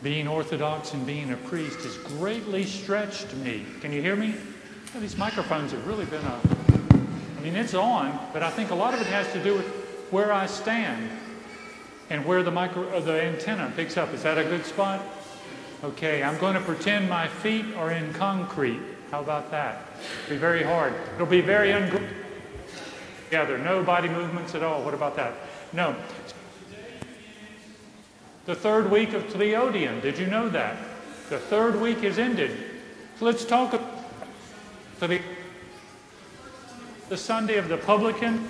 being Orthodox and being a priest has greatly stretched me. Can you hear me? Well, these microphones have really been it's on, but I think a lot of it has to do with where I stand and where the antenna picks up. Is that a good spot? Okay, I'm going to pretend my feet are in concrete. How about that? It'll be very hard. It'll be very together. No body movements at all. What about that? No. The third week of Tleodion. Did you know that? The third week is ended. So let's talk about the Sunday of the publican.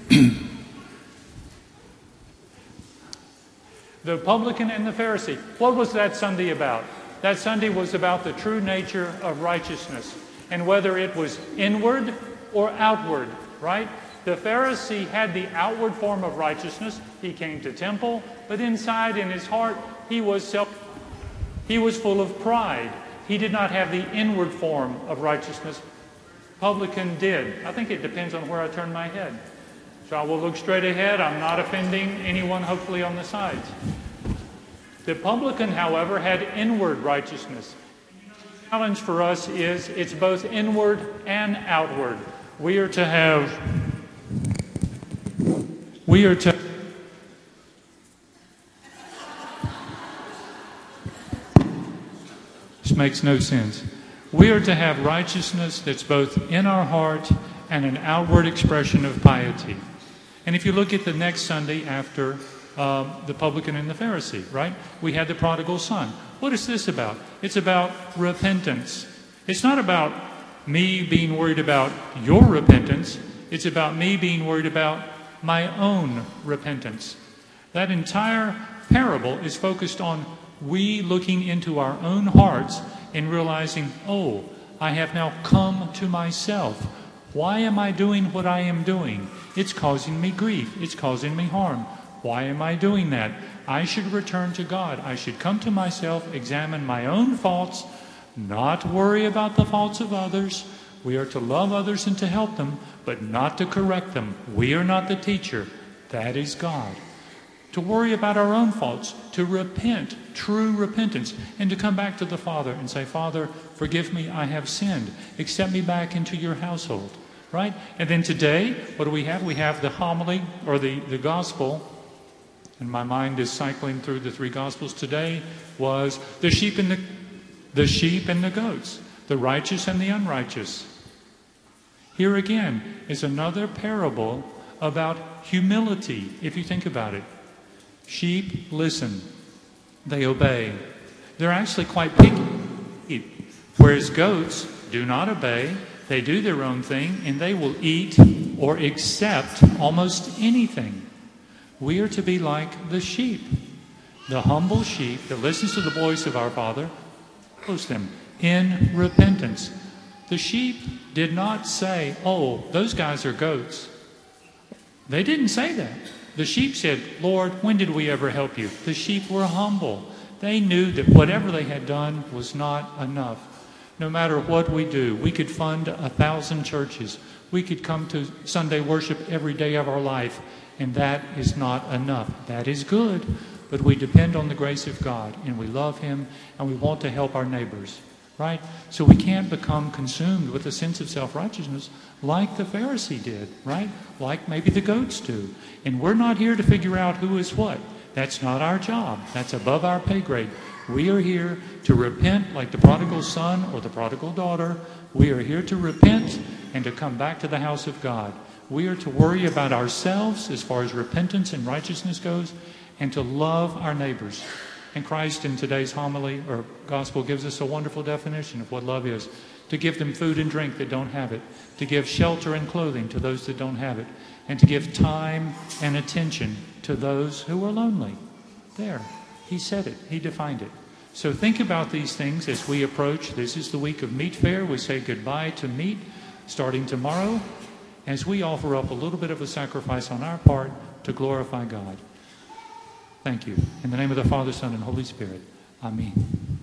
The publican and the Pharisee. What was that Sunday about? That Sunday was about the true nature of righteousness and whether it was inward or outward, right? The Pharisee had the outward form of righteousness. He came to temple, but inside in his heart, he was full of pride. He did not have the inward form of righteousness. Publican did. I think it depends on where I turn my head. So I will look straight ahead. I'm not offending anyone, hopefully, on the sides. The publican, however, had inward righteousness. The challenge for us is it's both inward and outward. This makes no sense. We are to have righteousness that's both in our heart and an outward expression of piety. And if you look at the next Sunday after the publican and the Pharisee, right? We had the prodigal son. What is this about? It's about repentance. It's not about me being worried about your repentance. It's about me being worried about my own repentance. That entire parable is focused on we looking into our own hearts and realizing, oh, I have now come to myself. Why am I doing what I am doing? It's causing me grief. It's causing me harm. Why am I doing that? I should return to God. I should come to myself, examine my own faults, not worry about the faults of others. We are to love others and to help them, but not to correct them. We are not the teacher. That is God. To worry about our own faults, to repent, true repentance, and to come back to the Father and say, Father, forgive me, I have sinned. Accept me back into your household, right? And then today, what do we have? We have the homily, or the gospel, and my mind is cycling through the three gospels. Today was the sheep and the goats, the righteous and the unrighteous. Here again is another parable about humility, if you think about it. Sheep listen. They obey. They're actually quite picky. Whereas goats do not obey. They do their own thing, and they will eat or accept almost anything. We are to be like the sheep. The humble sheep that listens to the voice of our Father, follows them in repentance. The sheep did not say, oh, those guys are goats. They didn't say that. The sheep said, Lord, when did we ever help you? The sheep were humble. They knew that whatever they had done was not enough. No matter what we do, we could fund 1,000 churches. We could come to Sunday worship every day of our life, and that is not enough. That is good, but we depend on the grace of God, and we love Him, and we want to help our neighbors, right? So we can't become consumed with a sense of self-righteousness like the Pharisee did, right? Like maybe the goats do. And we're not here to figure out who is what. That's not our job. That's above our pay grade. We are here to repent like the prodigal son or the prodigal daughter. We are here to repent and to come back to the house of God. We are to worry about ourselves as far as repentance and righteousness goes, and to love our neighbors. And Christ in today's homily or gospel gives us a wonderful definition of what love is. To give them food and drink that don't have it. To give shelter and clothing to those that don't have it. And to give time and attention to those who are lonely. There. He said it. He defined it. So think about these things as we approach. This is the week of Meat Fair. We say goodbye to meat starting tomorrow as we offer up a little bit of a sacrifice on our part to glorify God. Thank you. In the name of the Father, Son, and Holy Spirit. Amen.